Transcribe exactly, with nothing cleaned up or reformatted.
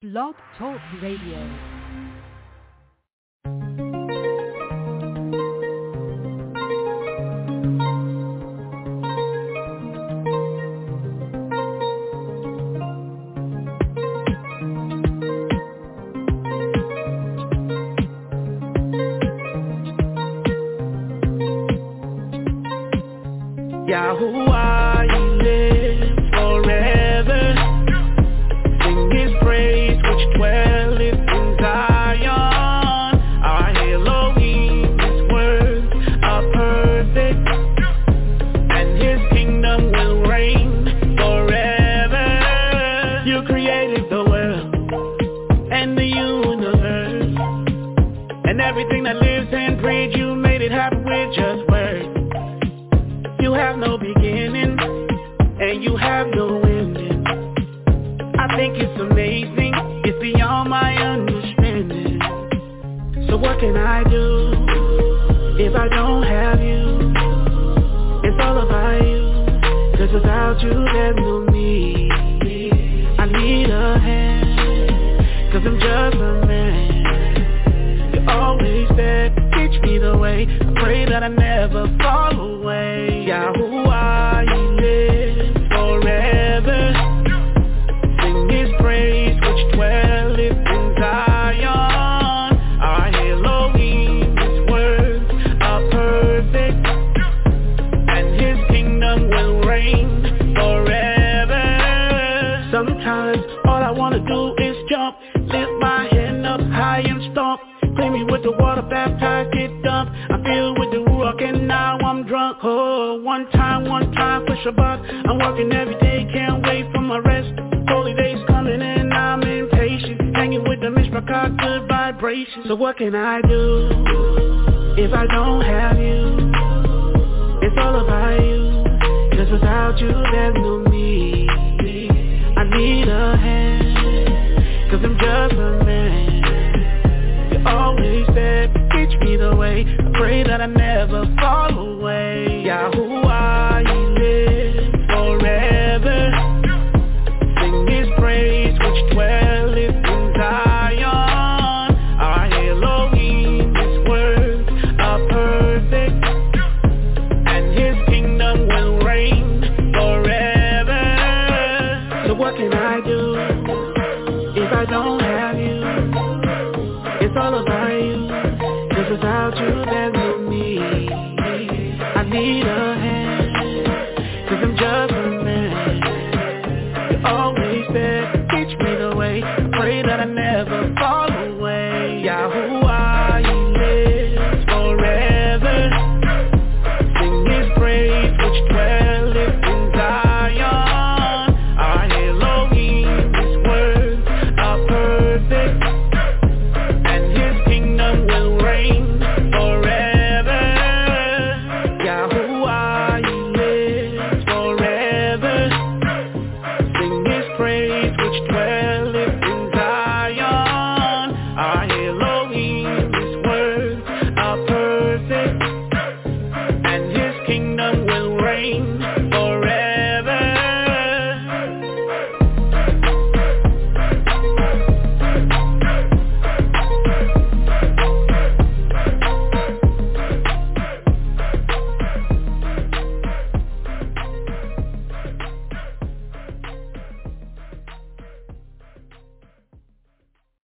Blog Talk Radio. Yahuwah, He lives forever. Sing His praise, which dwelleth in Zion. Our Elohim, His words are perfect, and His kingdom will reign forever. You created the world and the universe, and everything that lives and breathes. You made it happen with just words. You have no beginning, and you have no ending. I think it's amazing, it's beyond my understanding. So what can I do if I don't have you? It's all about you, 'cause without you there's no me. I need a hand, 'cause I'm just a man. You're always there, teach me the way. I pray that I never fall away. Yahuwah, He lives forever. Sing His praise, which dwelleth in Zion. Our Elohim, His words are perfect, and His kingdom will reign forever. Sometimes all I wanna do is jump, lift my hand up high and stomp. Clean me with the water, baptize, get dumped. I'm filled with the Ruach and now I'm drunk. Oh, one time, one time for Shabbat. I'm working every day, can't wait for my rest. Holy days coming and I'm impatient. Hanging with the Mishpachah, good vibrations. So what can I do if I don't have you? It's all about you, 'cause without you there's no me. I need a hand, 'cause I'm just a man. Always there, teach me the way. I pray that I never fall away. Yahuwah, He lives forever. Sing His praise, which dwelleth in Zion. Our Elohim, His words are perfect, and His kingdom will reign forever. So what can I do if I don't have you? It's all about you, 'cause without you there's no me. I need a hand, 'cause I'm just a man. You're always there, teach me the way. I pray that I never fall